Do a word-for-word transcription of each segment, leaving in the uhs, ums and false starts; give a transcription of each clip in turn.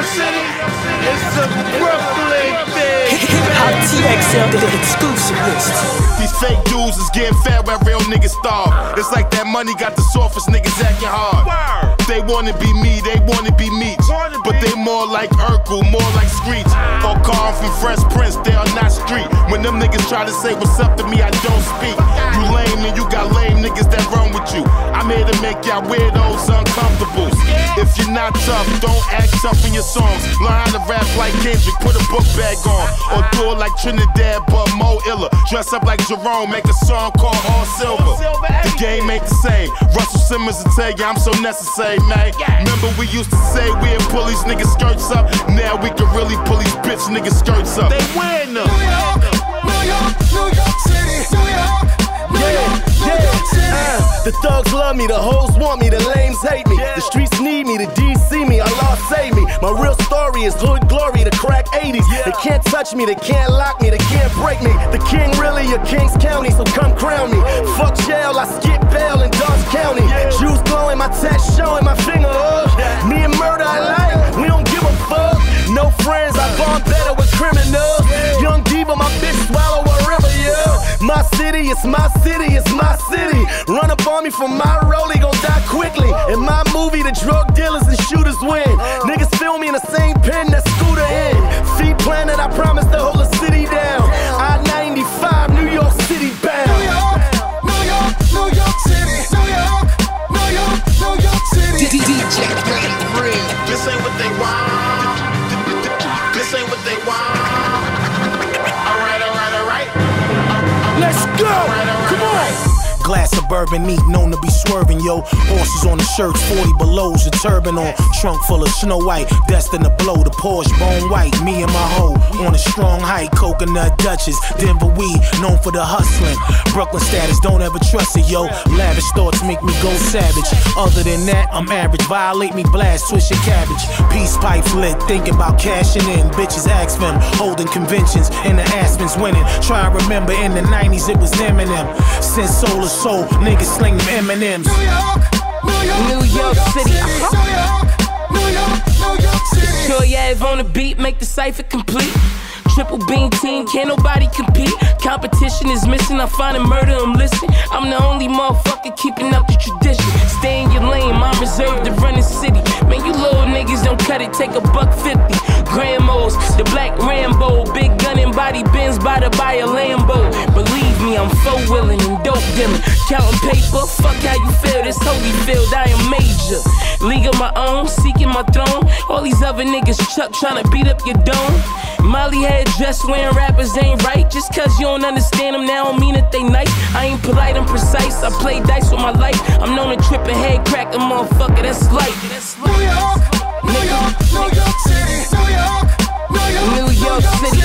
City, it's a Brooklyn thing. Hot T X L, the exclusive list. These fake dudes is getting fat while real niggas starve. It's like that money got the softest niggas acting hard. They wanna be me, they wanna be Meech, but they more like Urkel, more like Screech, or Carl from Fresh Prince. They are not street. When them niggas try to say what's up to me, I don't speak. You lame and you got lame niggas that run with you. I'm here to make y'all weirdos uncomfortable. If you're not tough, don't act tough in your songs. Learn how to rap like Kendrick, put a book bag on, or do it like Trinidad but more iller. Dress up like Jerome, make a song called All Silver. The game ain't the same. Russell Simmons will tell you I'm so necessary, man. Remember we used to say we'd pull these niggas skirts up. Now we can really pull these bitch niggas skirts up. They wearing them. New York, New York, New York City, New York, New York, New York City. Uh, the thugs love me, the hoes want me, the lames hate me. The streets need me, the D's see me, Allah save me. My real story is hood glory, the crack eighties. They can't touch me, they can't lock me, they can't break me. The king really of Kings County, so come crown me. Fuck jail, I skip bail in Dodge County. Juice glowing, my text showing, my finger up. Me and murder alike, we don't give a fuck. No friends, I bond better with criminals. Young diva, my bitch swallow a river, yeah. My city, it's my city, it's my city. Run up on me from my rollie, gon' die quickly. In my movie, the drug dealers and shooters win. Niggas feel me in the same pen that Scooter in. Feet planted, I promise to hold the city down. I ninety-five, New York City bound. New York, New York, New York City, New York, New York, New York City. D J Free. This ain't what they want. This ain't what they want. Alright, alright, alright. Let's go. Alright, alright, Come on. alright. Glass of bourbon neat, known to be swerving, yo. Horses on the shirts, forty belows, a turban on. Trunk full of Snow White, destined to blow. The Porsche bone white, me and my hoe on a strong hike. Coconut Duchess, Denver weed, known for the hustling. Brooklyn status, don't ever trust it, yo. Lavish thoughts make me go savage. Other than that, I'm average. Violate me, blast, twist your cabbage. Peace pipes lit, thinking about cashing in. Bitches ask them, holding conventions, and the Aspens winning. Try and remember in the nineties it was Eminem. Since Solar Soul, niggas sling them M and M's. New York, New York, New York City. New York, New York, New York City. Sure, yeah, if on the beat, make the cipher complete. Triple beam team, can't nobody compete. Competition is missing, I find a murder, I'm listening. I'm the only motherfucker keeping up the tradition. Stay in your lane, I'm reserved to run the city. Man, you little niggas don't cut it, take a buck fifty. Grandmos, the black Rambo, big gun and body bends by to buy a Lambo. Believe me, I'm four-wheeling and dope dealing. Counting paper, fuck how you feel, this Holyfield, I am major. League of my own, seeking my throne. All these other niggas chuck tryna beat up your dome. Molly had dress wearing rappers ain't right. Just cause you don't understand them now don't mean that they nice. I ain't polite, I'm precise. I play dice with my life. I'm known to trip a head crack a motherfucker, that's light. New York, New York, New York City, New York, New York, New York City.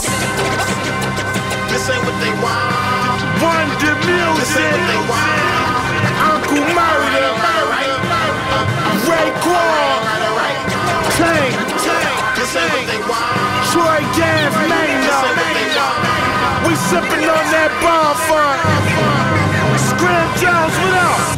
This ain't what they want. Wonder This ain't what they Music. want. Uncle Murder. Ray Kwon. Tank. This ain't what they want. Troy Gas This ain't what Maynard. they want. We sippin' on that bonfire. Scram Jones, what up?